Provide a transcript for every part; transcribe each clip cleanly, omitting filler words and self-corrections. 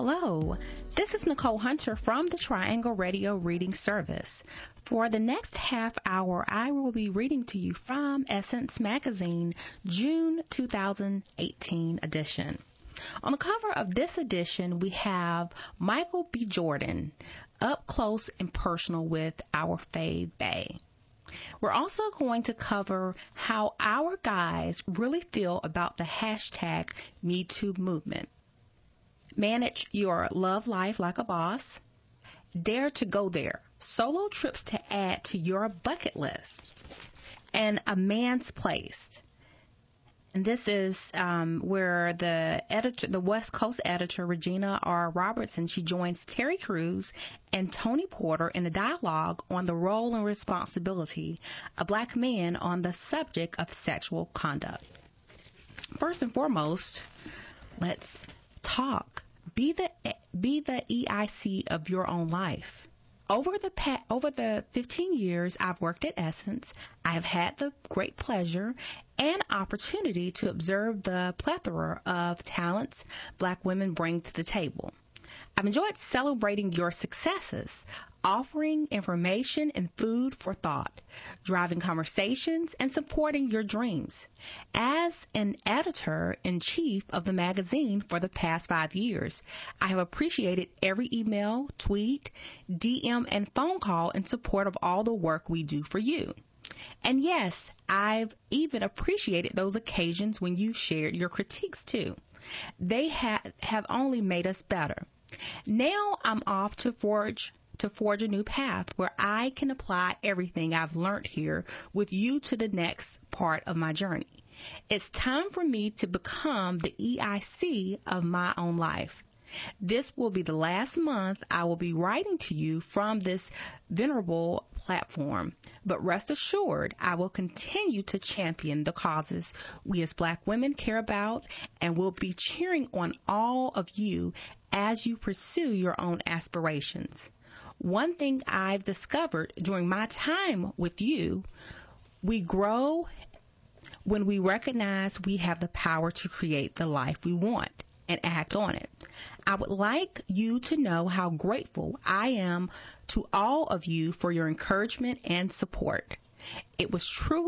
Hello, this is Nicole Hunter from the Triangle Radio Reading Service. For the next half hour, I will be reading to you from Essence Magazine, June 2018 edition. On the cover of this edition, we have Michael B. Jordan, up close and personal with our fave bae. We're also going to cover how our guys really feel about the hashtag #MeToo movement. Manage your love life like a boss. Dare to go there. Solo trips to add to your bucket list. And a man's place. And this is where the West Coast editor, Regina R. Robertson, she joins Terry Crews and Tony Porter in a dialogue on the role and responsibility of black men on the subject of sexual conduct. First and foremost, let's talk. Be the EIC of your own life. Over the 15 years I've worked at Essence, I have had the great pleasure and opportunity to observe the plethora of talents black women bring to the table. I've enjoyed celebrating your successes, offering information and food for thought, driving conversations, and supporting your dreams. As an editor-in-chief of the magazine for the past 5 years, I have appreciated every email, tweet, DM, and phone call in support of all the work we do for you. And yes, I've even appreciated those occasions when you shared your critiques too. They have only made us better. Now I'm off to forge a new path where I can apply everything I've learned here with you to the next part of my journey. It's time for me to become the EIC of my own life. This will be the last month I will be writing to you from this venerable platform, but rest assured I will continue to champion the causes we as black women care about and will be cheering on all of you as you pursue your own aspirations. One thing I've discovered during my time with you, we grow when we recognize we have the power to create the life we want and act on it. I would like you to know how grateful I am to all of you for your encouragement and support. It has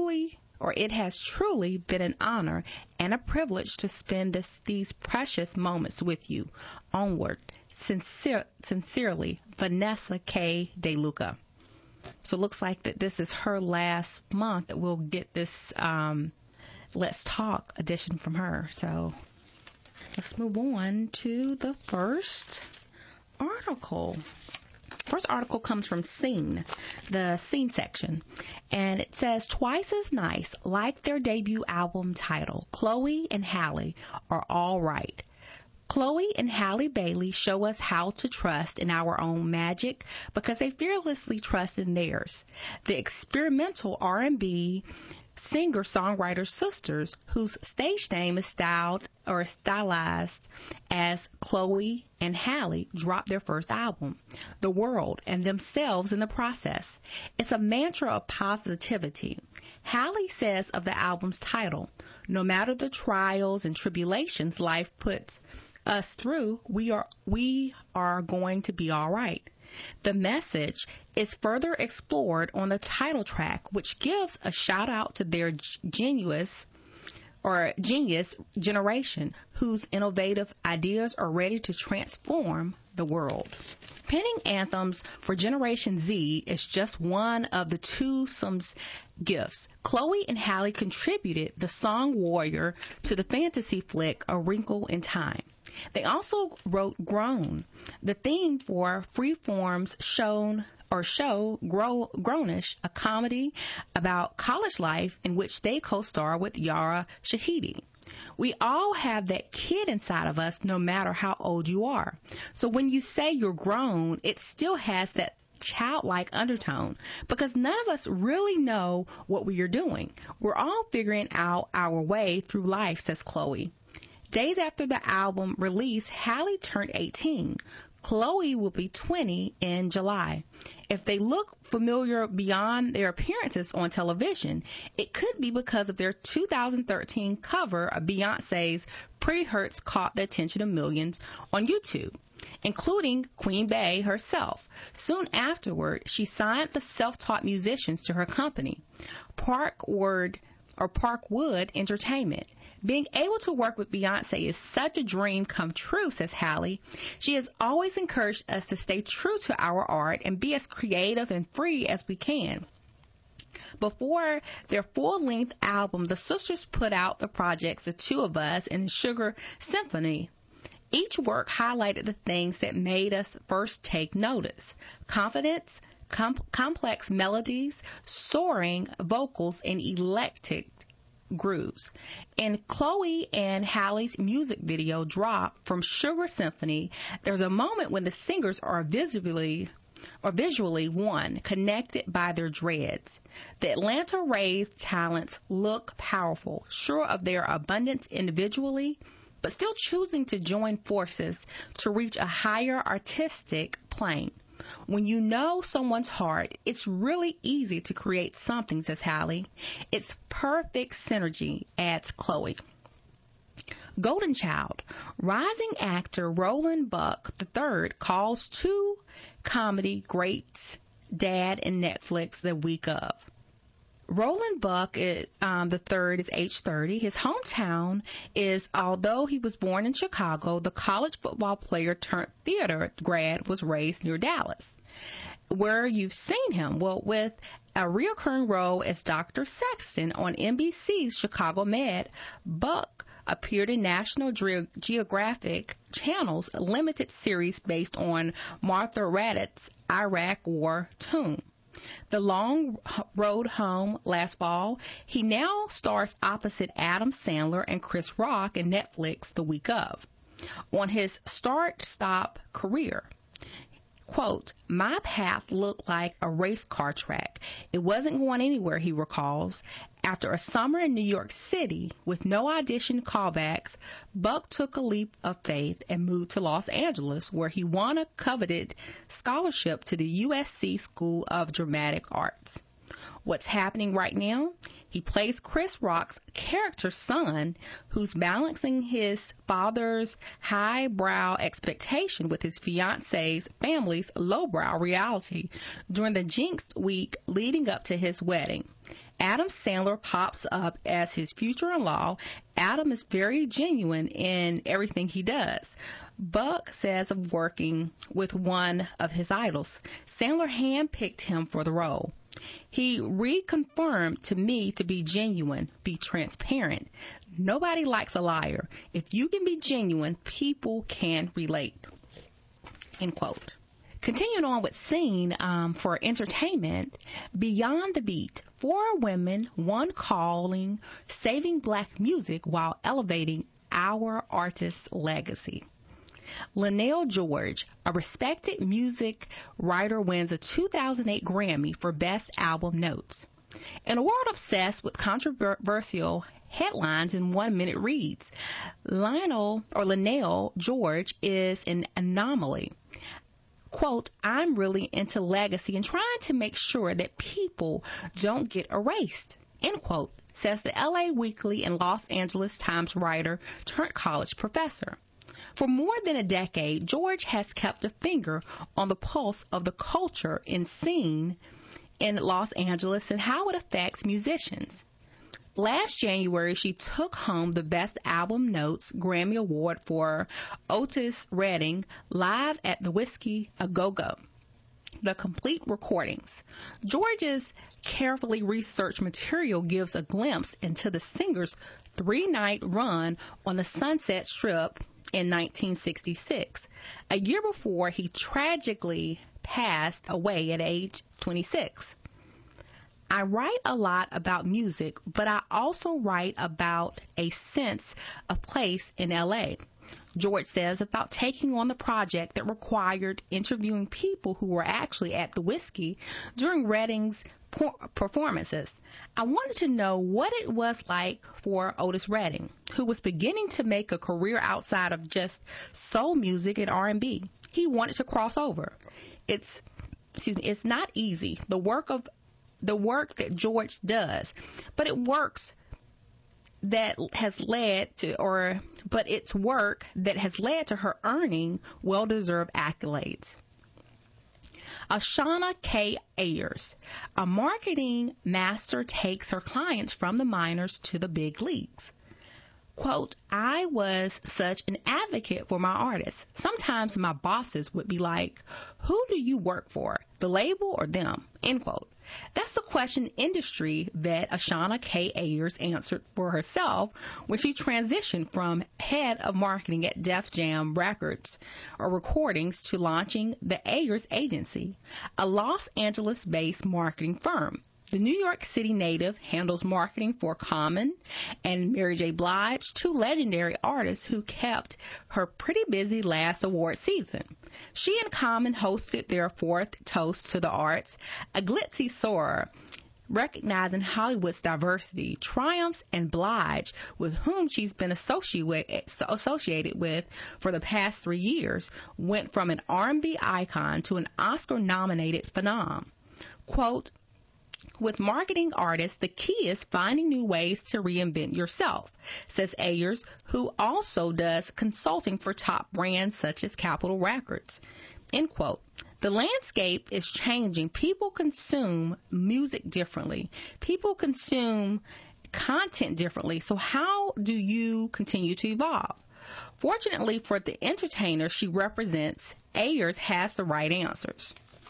truly been an honor and a privilege to spend these precious moments with you. Onward. Sincerely, Vanessa K. DeLuca. So it looks like that this is her last month that we'll get this Let's Talk edition from her. So let's move on to the first article. First article comes from Scene, the Scene section, and it says, Twice as Nice, like their debut album title, Chloe and Halle are all right. Chloe and Halle Bailey show us how to trust in our own magic because they fearlessly trust in theirs. The experimental R&B singer-songwriter sisters, whose stage name is stylized as Chloe and Halle, dropped their first album, The World, and themselves in the process. It's a mantra of positivity. Halle says of the album's title, no matter the trials and tribulations life puts us through, we are going to be all right. The message is further explored on the title track, which gives a shout out to their genius generation whose innovative ideas are ready to transform the world. Penning anthems for Generation Z is just one of the twosome's gifts. Chloe and Halle contributed the song Warrior to the fantasy flick A Wrinkle in Time. They also wrote Grown, the theme for Freeform's show Grownish, a comedy about college life in which they co-star with Yara Shahidi. We all have that kid inside of us no matter how old you are. So when you say you're grown, it still has that childlike undertone because none of us really know what we are doing. We're all figuring out our way through life, says Chloe. Days after the album release, Halle turned 18. Chloe will be 20 in July. If they look familiar beyond their appearances on television, it could be because of their 2013 cover of Beyonce's Pretty Hurts caught the attention of millions on YouTube. including Queen Bey herself. Soon afterward, she signed the self-taught musicians to her company, Parkwood Entertainment. Being able to work with Beyonce is such a dream come true, says Halle. She has always encouraged us to stay true to our art and be as creative and free as we can. Before their full-length album, the sisters put out the projects The Two of Us and Sugar Symphony. Each work highlighted the things that made us first take notice: confidence, complex melodies, soaring vocals, and electric grooves. In Chloe and Halle's music video drop from Sugar Symphony, there's a moment when the singers are visually one, connected by their dreads. The Atlanta raised talents look powerful, sure of their abundance individually, but still choosing to join forces to reach a higher artistic plane. When you know someone's heart, it's really easy to create something, says Halle. It's perfect synergy, adds Chloe. Golden Child. Rising actor Roland Buck III calls two comedy greats dad in Netflix the week of. Roland Buck the third is age 30. His hometown is, although he was born in Chicago, the college football player turned theater grad was raised near Dallas. Where you've seen him? Well, with a reoccurring role as Dr. Sexton on NBC's Chicago Med, Buck appeared in National Geographic Channel's limited series based on Martha Raddatz' Iraq War tomb. The Long Road Home last fall. He now stars opposite Adam Sandler and Chris Rock in Netflix the week of. On his start-stop career, quote, "My path looked like a race car track. It wasn't going anywhere," he recalls. After a summer in New York City with no audition callbacks, Buck took a leap of faith and moved to Los Angeles, where he won a coveted scholarship to the USC School of Dramatic Arts. What's happening right now? He plays Chris Rock's character son, who's balancing his father's highbrow expectation with his fiance's family's lowbrow reality during the jinxed week leading up to his wedding. Adam Sandler pops up as his future-in-law. Adam is very genuine in everything he does. Buck says of working with one of his idols, Sandler handpicked him for the role. He reconfirmed to me to be genuine, be transparent. Nobody likes a liar. If you can be genuine, people can relate. End quote. Continuing on with Scene for entertainment, Beyond the Beat, 4 women, one calling, saving black music while elevating our artist's legacy. Linnell George, a respected music writer, wins a 2008 Grammy for Best Album Notes. In a world obsessed with controversial headlines and 1-minute reads, Linnell George is an anomaly. Quote, "I'm really into legacy and trying to make sure that people don't get erased," end quote, says the LA Weekly and Los Angeles Times writer turned college professor. For more than a decade, George has kept a finger on the pulse of the culture and scene in Los Angeles and how it affects musicians. Last January, she took home the Best Album Notes Grammy Award for Otis Redding, Live at the Whiskey A Go-Go. The complete recordings. George's carefully researched material gives a glimpse into the singer's 3-night run on the Sunset Strip in 1966, a year before he tragically passed away at age 26. "I write a lot about music, but I also write about a sense of place in LA," George says about taking on the project that required interviewing people who were actually at the Whiskey during Redding's performances. "I wanted to know what it was like for Otis Redding, who was beginning to make a career outside of just soul music and R&B. He wanted to cross over. It's not easy, the work that George does, but it works that has led to, but it's work that has led to her earning well-deserved accolades. Ashana K. Ayers, a marketing master, takes her clients from the minors to the big leagues. Quote, I was such an advocate for my artists. Sometimes my bosses would be like, who do you work for, the label or them? End quote. That's the question industry vet Ashana K. Ayers answered for herself when she transitioned from head of marketing at Def Jam Records or Recordings to launching the Ayers Agency, a Los Angeles-based marketing firm. The New York City native handles marketing for Common and Mary J. Blige, two legendary artists who kept her pretty busy last award season. She and Common hosted their fourth Toast to the Arts, a glitzy soarer, recognizing Hollywood's diversity, triumphs, and Blige, with whom she's been associated with for the past 3 years, went from an R&B icon to an Oscar-nominated phenom. Quote, with marketing artists, the key is finding new ways to reinvent yourself, says Ayers, who also does consulting for top brands such as Capitol Records. End quote. The landscape is changing. People consume music differently. People consume content differently. So how do you continue to evolve? Fortunately for the entertainer she represents, Ayers has the right answers.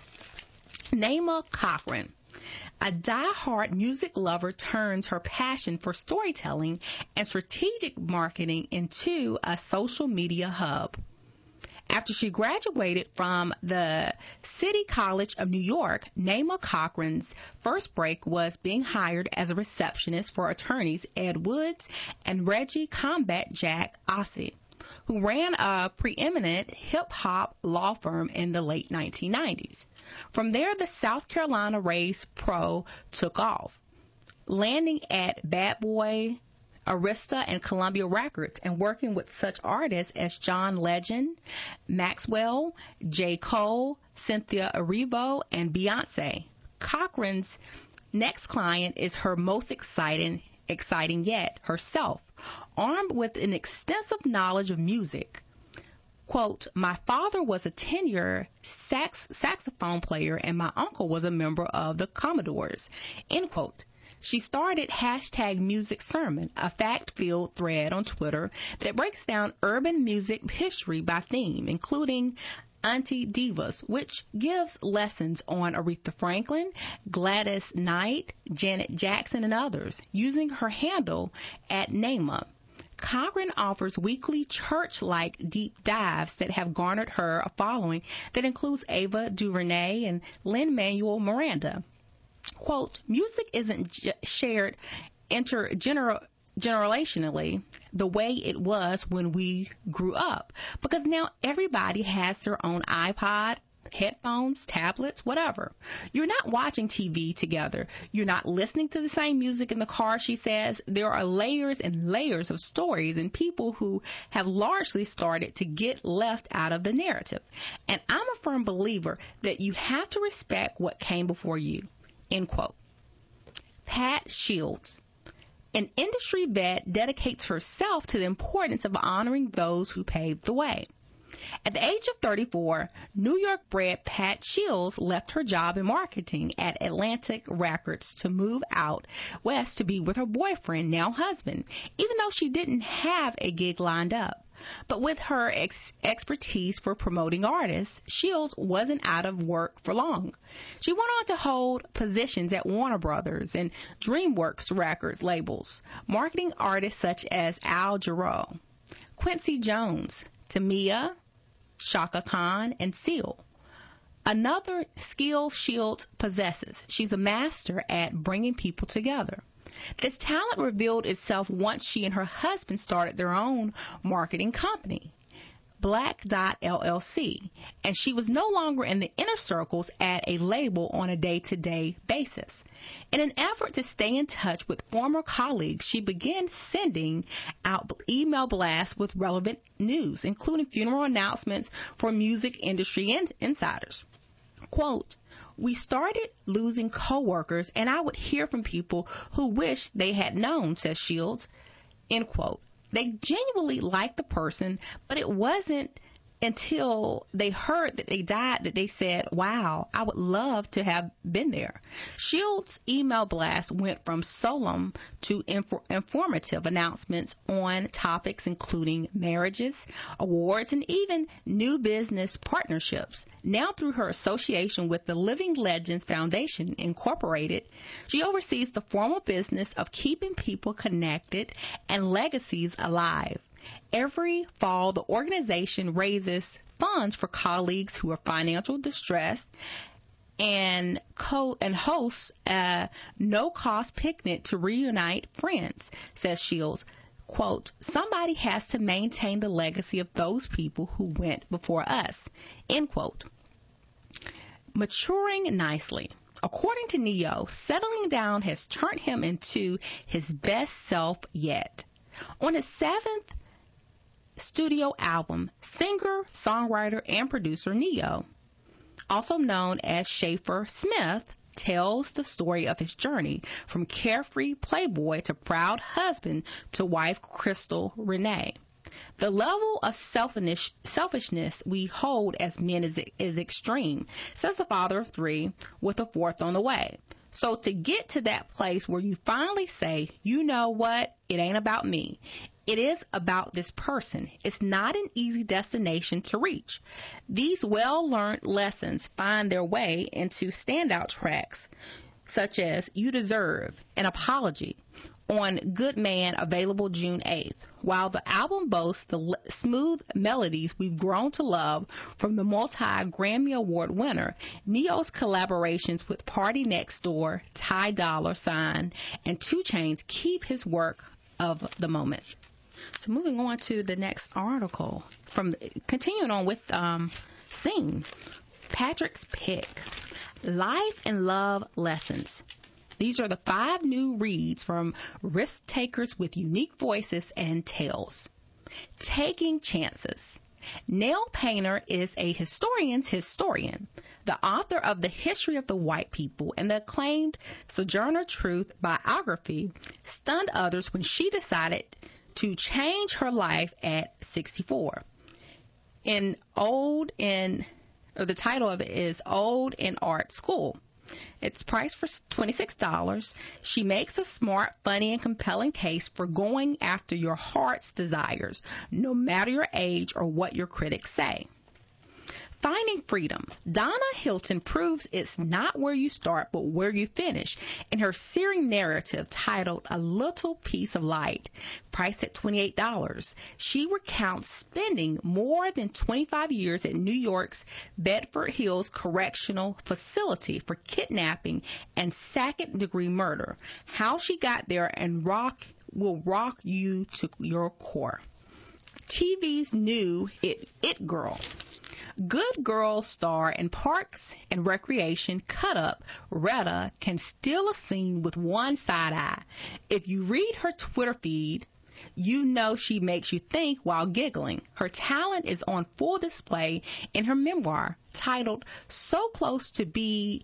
Naima Cochran. A die-hard music lover turns her passion for storytelling and strategic marketing into a social media hub. After she graduated from the City College of New York, Naima Cochran's first break was being hired as a receptionist for attorneys Ed Woods and Reggie Combat Jack Ossie, who ran a preeminent hip-hop law firm in the late 1990s. From there, the South Carolina-raised pro took off, landing at Bad Boy, Arista, and Columbia Records, and working with such artists as John Legend, Maxwell, J. Cole, Cynthia Erivo, and Beyonce. Cochran's next client is her most exciting yet, herself, armed with an extensive knowledge of music. Quote, my father was a 10-year saxophone player and my uncle was a member of the Commodores. End quote. She started #MusicSermon, a fact-filled thread on Twitter that breaks down urban music history by theme, including Auntie Divas, which gives lessons on Aretha Franklin, Gladys Knight, Janet Jackson, and others, using her handle at Naima. Cochran offers weekly church-like deep dives that have garnered her a following that includes Ava DuVernay and Lin-Manuel Miranda. Quote, music isn't shared generationally the way it was when we grew up, because now everybody has their own iPod, headphones, tablets, whatever. You're not watching TV together. You're not listening to the same music in the car, she says. There are layers and layers of stories and people who have largely started to get left out of the narrative. And I'm a firm believer that you have to respect what came before you. End quote. Pat Shields. An industry vet dedicates herself to the importance of honoring those who paved the way. At the age of 34, New York-bred Pat Shields left her job in marketing at Atlantic Records to move out west to be with her boyfriend, now husband, even though she didn't have a gig lined up. But with her expertise for promoting artists, Shields wasn't out of work for long. She went on to hold positions at Warner Brothers and DreamWorks Records labels, marketing artists such as Al Jarreau, Quincy Jones, Tamia, Shaka Khan, and Seal. Another skill Shields possesses. She's a master at bringing people together. This talent revealed itself once she and her husband started their own marketing company, Black Dot LLC, and she was no longer in the inner circles at a label on a day-to-day basis. In an effort to stay in touch with former colleagues, she began sending out email blasts with relevant news, including funeral announcements for music industry insiders. Quote, we started losing coworkers, and I would hear from people who wished they had known, says Shields. end quote. They genuinely liked the person, but it wasn't until they heard that they died that they said, wow, I would love to have been there. Shields' email blast went from solemn to informative announcements on topics including marriages, awards, and even new business partnerships. Now, through her association with the Living Legends Foundation Incorporated, she oversees the formal business of keeping people connected and legacies alive. Every fall, the organization raises funds for colleagues who are financially distressed and hosts a no-cost picnic to reunite friends, says Shields. Quote, somebody has to maintain the legacy of those people who went before us, end quote. Maturing nicely. According to Ne-Yo, settling down has turned him into his best self yet. On his seventh studio album, singer, songwriter, and producer Ne-Yo, also known as Schaefer Smith, tells the story of his journey from carefree playboy to proud husband to wife Crystal Renee. The level of selfishness we hold as men is extreme, says the father of three, with a fourth on the way. So to get to that place where you finally say, you know what, it ain't about me. It is about this person. It's not an easy destination to reach. These well-learned lessons find their way into standout tracks, such as You Deserve, An Apology, on Good Man, available June 8th. While the album boasts the smooth melodies we've grown to love from the multi-Grammy Award winner, Ne-Yo's collaborations with Party Next Door, Ty Dolla $ign, and 2 Chainz keep his work of the moment. So moving on to the next article, continuing on with Scene, Patrick's Pick, Life and Love Lessons. These are the 5 new reads from risk takers with unique voices and tales. Taking Chances. Nell Painter is a historian's historian, the author of The History of the White People, and the acclaimed Sojourner Truth biography stunned others when she decided to change her life at 64. The title of it is Old in Art School. It's priced for $26. She makes a smart, funny, and compelling case for going after your heart's desires, no matter your age or what your critics say. Finding Freedom. Donna Hilton proves it's not where you start, but where you finish in her searing narrative titled A Little Piece of Light, priced at $28. She recounts spending more than 25 years at New York's Bedford Hills Correctional Facility for kidnapping and second-degree murder, how she got there, and will rock you to your core. TV's new It Girl. Good Girl star in Parks and Recreation Cut Up, Retta can steal a scene with one side eye. If you read her Twitter feed, you know she makes you think while giggling. Her talent is on full display in her memoir titled So Close to Being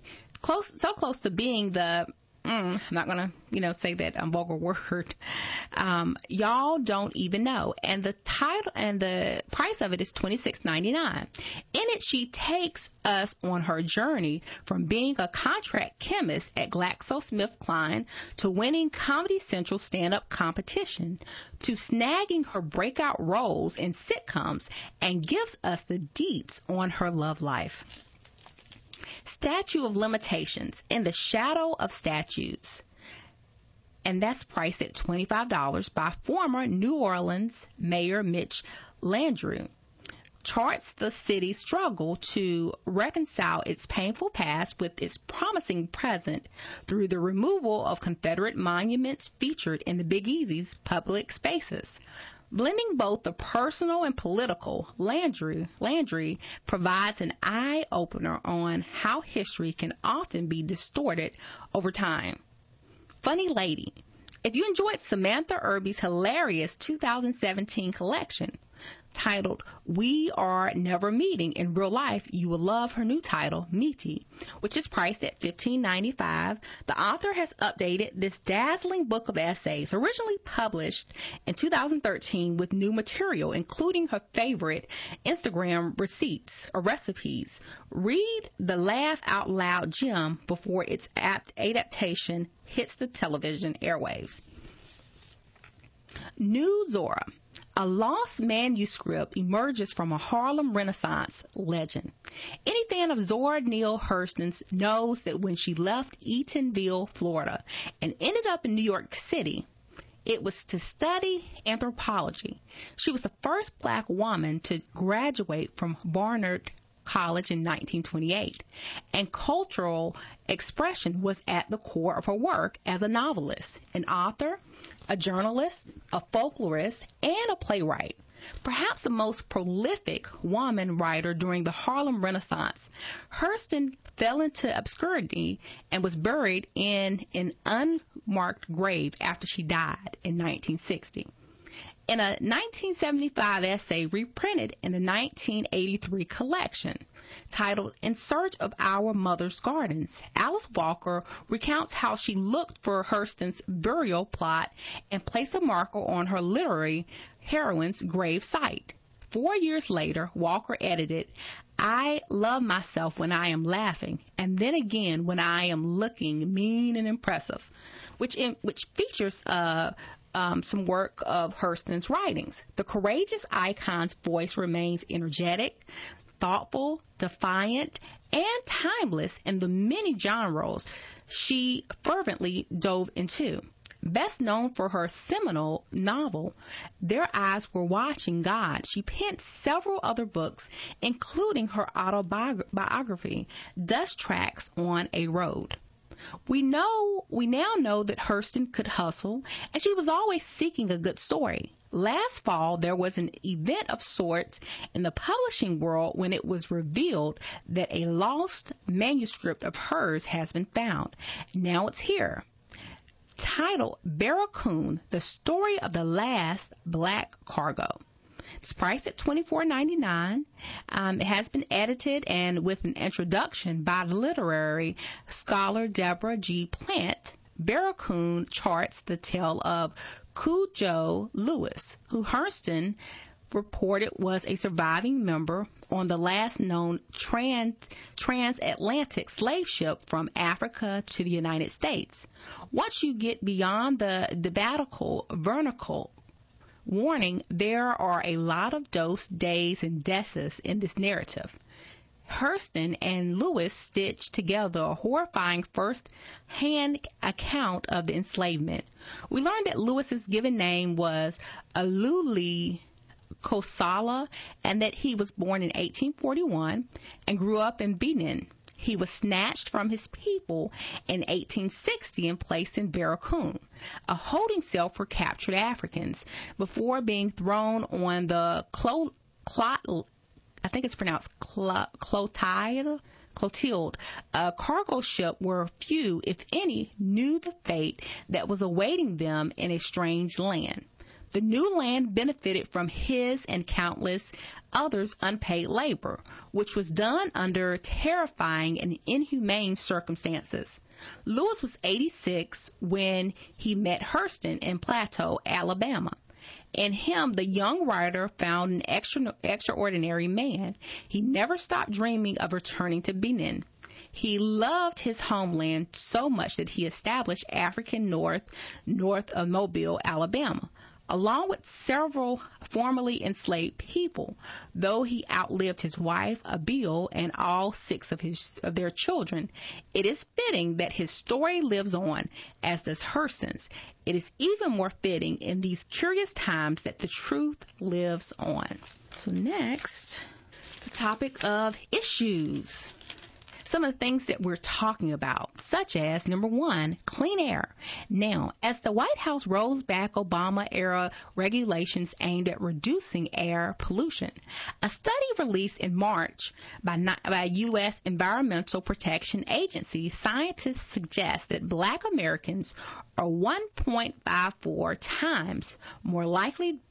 the I'm not going to, say that vulgar word. Y'all don't even know. And the title and the price of it is $26.99. In it, she takes us on her journey from being a contract chemist at GlaxoSmithKline to winning Comedy Central stand-up competition to snagging her breakout roles in sitcoms, and gives us the deets on her love life. Statute of Limitations, In the Shadow of Statues. And that's priced at $25 by former New Orleans Mayor Mitch Landrieu. Charts the city's struggle to reconcile its painful past with its promising present through the removal of Confederate monuments featured in the Big Easy's public spaces. Blending both the personal and political, Landry provides an eye-opener on how history can often be distorted over time. Funny Lady. If you enjoyed Samantha Irby's hilarious 2017 collection, titled We Are Never Meeting in Real Life. You will love her new title, Meaty, which is priced at $15.95. The author has updated this dazzling book of essays, originally published in 2013, with new material, including her favorite Instagram receipts or recipes. Read the laugh out loud gem before its adaptation hits the television airwaves. New Zora. A lost manuscript emerges from a Harlem Renaissance legend. Any fan of Zora Neale Hurston knows that when she left Eatonville, Florida, and ended up in New York City, it was to study anthropology. She was the first black woman to graduate from Barnard College in 1928, and cultural expression was at the core of her work as a novelist, an author, a journalist, a folklorist, and a playwright. Perhaps the most prolific woman writer during the Harlem Renaissance, Hurston fell into obscurity and was buried in an unmarked grave after she died in 1960. In a 1975 essay reprinted in the 1983 collection, titled In Search of Our Mother's Gardens, Alice Walker recounts how she looked for Hurston's burial plot and placed a marker on her literary heroine's grave site. 4 years later, Walker edited, I love myself when I am laughing, and then again when I am looking mean and impressive, which features some work of Hurston's writings. The courageous icon's voice remains energetic, thoughtful, defiant, and timeless in the many genres she fervently dove into. Best known for her seminal novel, Their Eyes Were Watching God, she penned several other books, including her autobiography, Dust Tracks on a Road. We now know that Hurston could hustle, and she was always seeking a good story. Last fall, there was an event of sorts in the publishing world when it was revealed that a lost manuscript of hers has been found. Now it's here. Titled Barracoon, The Story of the Last Black Cargo. It's priced at $24.99. It has been edited and with an introduction by the literary scholar Deborah G. Plant. Barracoon charts the tale of Cudjoe Lewis, who Hurston reported was a surviving member on the last known transatlantic slave ship from Africa to the United States. Once you get beyond the vernacle warning, there are a lot of dos, days, and deces in this narrative. Hurston and Lewis stitched together a horrifying first-hand account of the enslavement. We learned that Lewis's given name was Aluli Kosala and that he was born in 1841 and grew up in Benin. He was snatched from his people in 1860 and placed in Barracoon, a holding cell for captured Africans, before being thrown on the Clotilde, a cargo ship where few, if any, knew the fate that was awaiting them in a strange land. The new land benefited from his and countless others' unpaid labor, which was done under terrifying and inhumane circumstances. Lewis was 86 when he met Hurston in Plateau, Alabama. In him, the young writer found an extraordinary man. He never stopped dreaming of returning to Benin. He loved his homeland so much that he established African north of Mobile, Alabama, along with several formerly enslaved people. Though he outlived his wife, Abiel, and all 6 of their children, it is fitting that his story lives on, as does Hurston's. It is even more fitting in these curious times that the truth lives on. So next, the topic of issues. Some of the things that we're talking about, such as, number 1, clean air. Now, as the White House rolls back Obama-era regulations aimed at reducing air pollution, a study released in March by U.S. Environmental Protection Agency, scientists suggest that Black Americans are 1.54 times more likely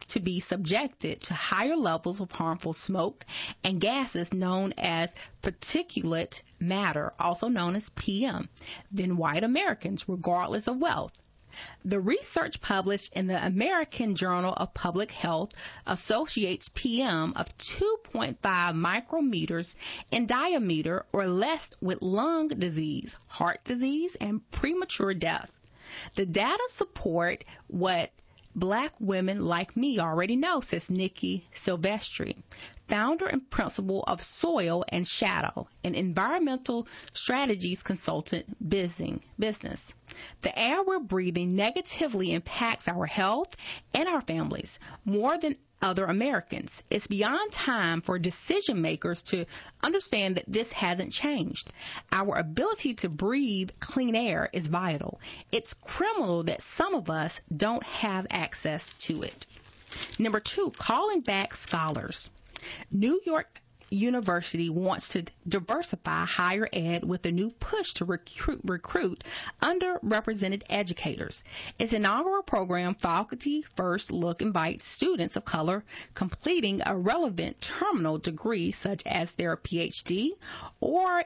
to be subjected to higher levels of harmful smoke and gases known as particulate matter, also known as PM, than white Americans, regardless of wealth. The research published in the American Journal of Public Health associates PM of 2.5 micrometers in diameter or less with lung disease, heart disease, and premature death. The data support what Black women like me already know, says Nikki Silvestri, founder and principal of Soil and Shadow, an environmental strategies consultant business. The air we're breathing negatively impacts our health and our families more than other Americans. It's beyond time for decision makers to understand that this hasn't changed. Our ability to breathe clean air is vital. It's criminal that some of us don't have access to it. Number 2, calling back scholars. New York University wants to diversify higher ed with a new push to recruit underrepresented educators. Its inaugural program, Faculty First Look, invites students of color completing a relevant terminal degree such as their PhD or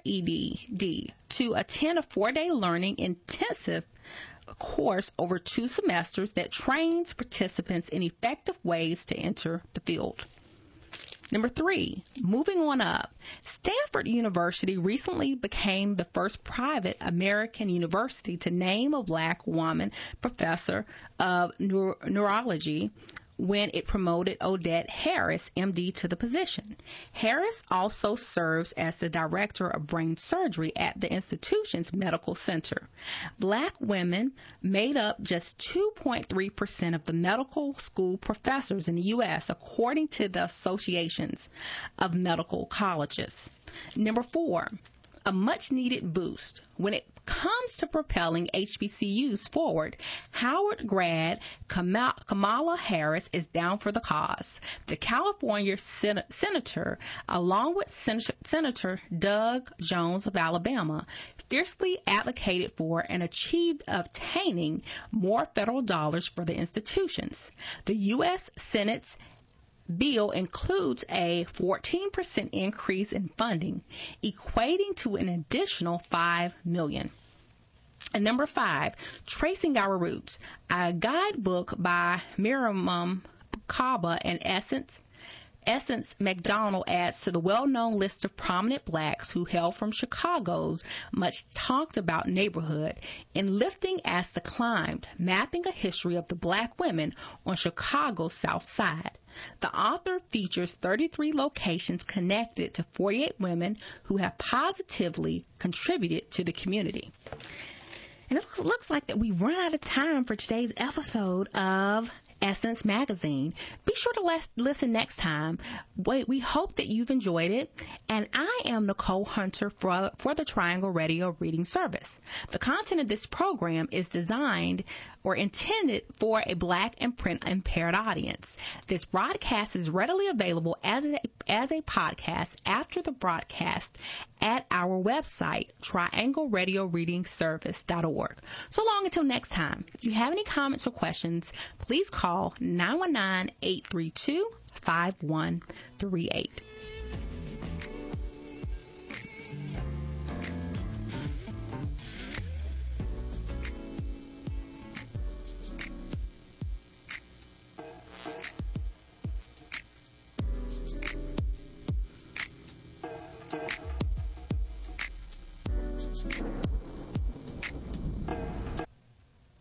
ED to attend a 4-day learning intensive course over 2 semesters that trains participants in effective ways to enter the field. Number 3, moving on up. Stanford University recently became the first private American university to name a Black woman professor of neurology when it promoted Odette Harris, MD, to the position. Harris also serves as the director of brain surgery at the institution's medical center. Black women made up just 2.3% of the medical school professors in the U.S., according to the Associations of Medical Colleges. Number 4, a much-needed boost. When it comes to propelling HBCUs forward, Howard grad Kamala Harris is down for the cause. The California senator, along with Senator Doug Jones of Alabama, fiercely advocated for and achieved obtaining more federal dollars for the institutions. The U.S. Senate's bill includes a 14% increase in funding, equating to an additional $5 million. And number 5, Tracing Our Roots, a guidebook by Miriam Kaba and Essence McDonald adds to the well-known list of prominent blacks who hail from Chicago's much-talked-about neighborhood in Lifting as the Climbed, mapping a history of the black women on Chicago's South Side. The author features 33 locations connected to 48 women who have positively contributed to the community. And it looks like that we've run out of time for today's episode of Essence Magazine. Be sure to listen next time. We hope that you've enjoyed it. And I am Nicole Hunter for the Triangle Radio Reading Service. The content of this program is designed or intended for a Black and print impaired audience. This broadcast is readily available as a podcast after the broadcast at our website, triangleradioreadingservice.org. So long until next time. If you have any comments or questions, please call 919-832-5138.